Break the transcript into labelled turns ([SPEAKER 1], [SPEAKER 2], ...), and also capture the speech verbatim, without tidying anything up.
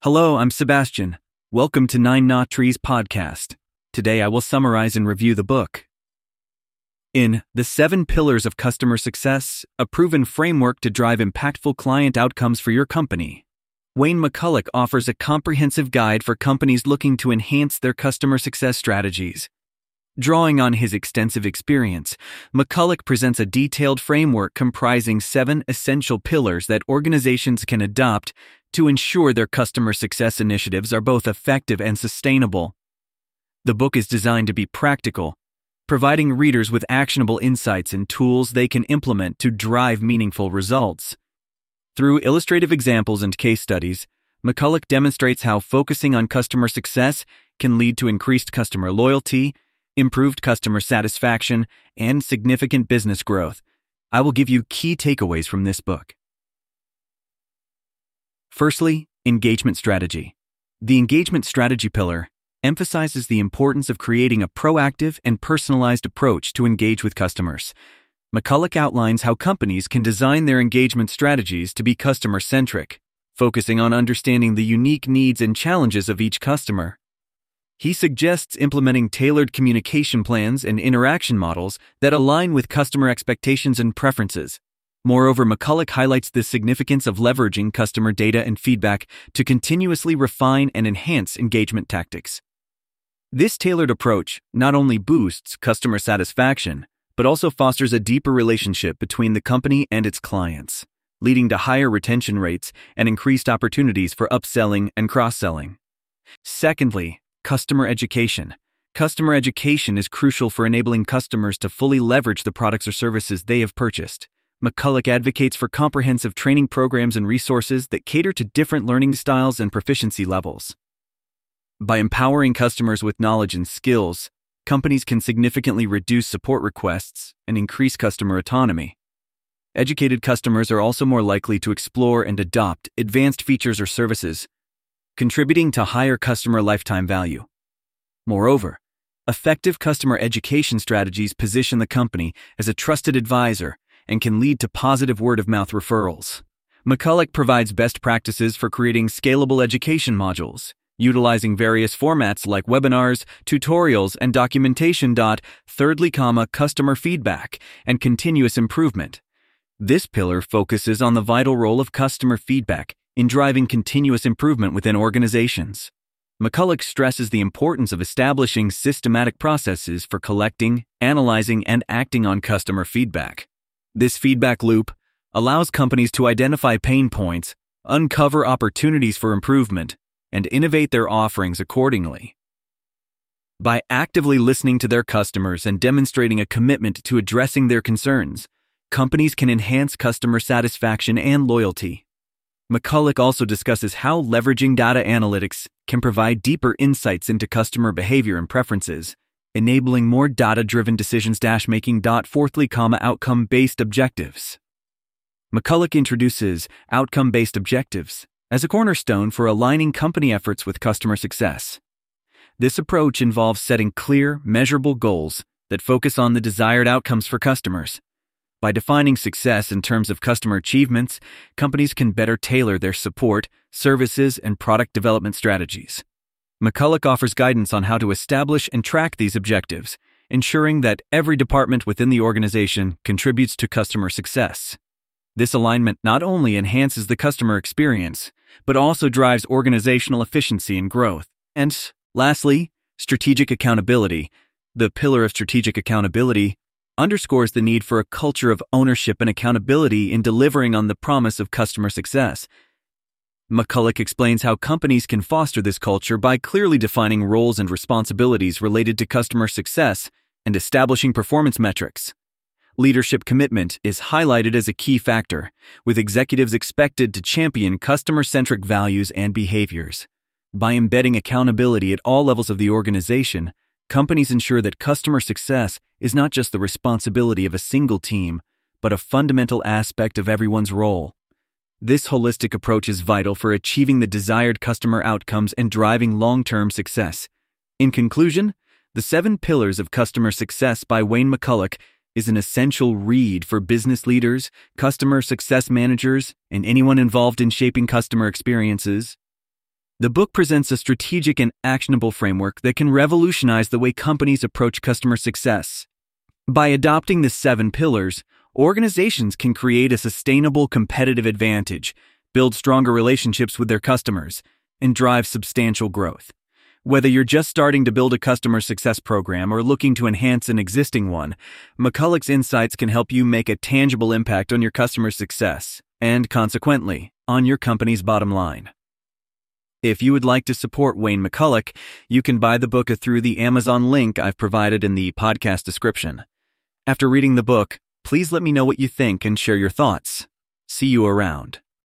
[SPEAKER 1] Hello, I'm Sebastian. Welcome to Nine Knot Trees podcast. Today I will summarize and review the book. In The Seven Pillars of Customer Success, a proven framework to drive impactful client outcomes for your company, Wayne McCulloch offers a comprehensive guide for companies looking to enhance their customer success strategies. Drawing on his extensive experience, McCulloch presents a detailed framework comprising seven essential pillars that organizations can adopt to ensure their customer success initiatives are both effective and sustainable. The book is designed to be practical, providing readers with actionable insights and tools they can implement to drive meaningful results. Through illustrative examples and case studies, McCulloch demonstrates how focusing on customer success can lead to increased customer loyalty, improved customer satisfaction, and significant business growth. I will give you key takeaways from this book. Firstly, engagement strategy. The engagement strategy pillar emphasizes the importance of creating a proactive and personalized approach to engage with customers. McCulloch outlines how companies can design their engagement strategies to be customer-centric, focusing on understanding the unique needs and challenges of each customer. He suggests implementing tailored communication plans and interaction models that align with customer expectations and preferences. Moreover, McCulloch highlights the significance of leveraging customer data and feedback to continuously refine and enhance engagement tactics. This tailored approach not only boosts customer satisfaction, but also fosters a deeper relationship between the company and its clients, leading to higher retention rates and increased opportunities for upselling and cross-selling. Secondly, customer education. Customer education is crucial for enabling customers to fully leverage the products or services they have purchased. McCulloch advocates for comprehensive training programs and resources that cater to different learning styles and proficiency levels. By empowering customers with knowledge and skills, companies can significantly reduce support requests and increase customer autonomy. Educated customers are also more likely to explore and adopt advanced features or services, contributing to higher customer lifetime value. Moreover, effective customer education strategies position the company as a trusted advisor and can lead to positive word-of-mouth referrals. McCulloch provides best practices for creating scalable education modules, utilizing various formats like webinars, tutorials, and documentation. Thirdly, comma, customer feedback and continuous improvement. This pillar focuses on the vital role of customer feedback in driving continuous improvement within organizations. McCulloch stresses the importance of establishing systematic processes for collecting, analyzing, and acting on customer feedback. This feedback loop allows companies to identify pain points, uncover opportunities for improvement, and innovate their offerings accordingly. By actively listening to their customers and demonstrating a commitment to addressing their concerns, companies can enhance customer satisfaction and loyalty. McCulloch also discusses how leveraging data analytics can provide deeper insights into customer behavior and preferences, enabling more data-driven decisions-making. Fourthly, comma, outcome-based objectives. McCulloch introduces outcome-based objectives as a cornerstone for aligning company efforts with customer success. This approach involves setting clear, measurable goals that focus on the desired outcomes for customers. By defining success in terms of customer achievements, companies can better tailor their support, services, and product development strategies. McCulloch offers guidance on how to establish and track these objectives, ensuring that every department within the organization contributes to customer success. This alignment not only enhances the customer experience, but also drives organizational efficiency and growth. And lastly, strategic accountability. The pillar of strategic accountability underscores the need for a culture of ownership and accountability in delivering on the promise of customer success. McCulloch explains how companies can foster this culture by clearly defining roles and responsibilities related to customer success and establishing performance metrics. Leadership commitment is highlighted as a key factor, with executives expected to champion customer-centric values and behaviors. By embedding accountability at all levels of the organization, companies ensure that customer success is not just the responsibility of a single team, but a fundamental aspect of everyone's role. This holistic approach is vital for achieving the desired customer outcomes and driving long-term success. In conclusion, The Seven Pillars of Customer Success by Wayne McCulloch is an essential read for business leaders, customer success managers, and anyone involved in shaping customer experiences. The book presents a strategic and actionable framework that can revolutionize the way companies approach customer success. By adopting the seven pillars, organizations can create a sustainable competitive advantage, build stronger relationships with their customers, and drive substantial growth. Whether you're just starting to build a customer success program or looking to enhance an existing one, McCulloch's insights can help you make a tangible impact on your customer success and, consequently, on your company's bottom line. If you would like to support Wayne McCulloch, you can buy the book through the Amazon link I've provided in the podcast description. After reading the book, please let me know what you think and share your thoughts. See you around.